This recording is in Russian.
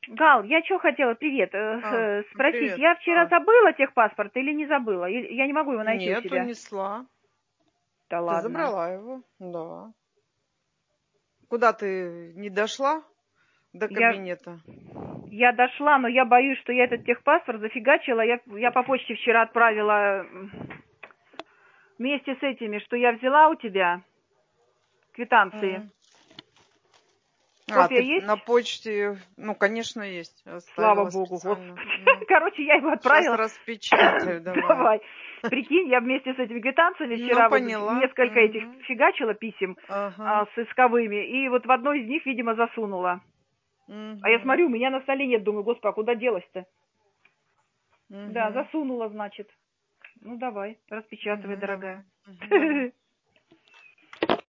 Гал, я что хотела, привет, спросить. Привет. Я вчера забыла техпаспорт или не забыла? Я не могу его найти у Нет, себя. унесла. Да Ты ладно. забрала его? Да. Куда ты не дошла? До кабинета. Я дошла, но я боюсь, что я этот техпаспорт зафигачила. Я по почте вчера отправила вместе с этими, что я взяла у тебя, квитанции. Копия Ты есть? на почте, ну, конечно, есть. Слава Оставила богу, специально. господи. Короче, я его Сейчас отправила. распечатаю, давай. Давай. Прикинь, я вместе с этими квитанциями вчера вот поняла. несколько этих фигачила писем Ага. с исковыми, и вот в одной из них, видимо, засунула. А я смотрю, у меня на столе нет, думаю, господи, а куда делась-то? Да, засунула, значит. Ну, давай, распечатывай, дорогая.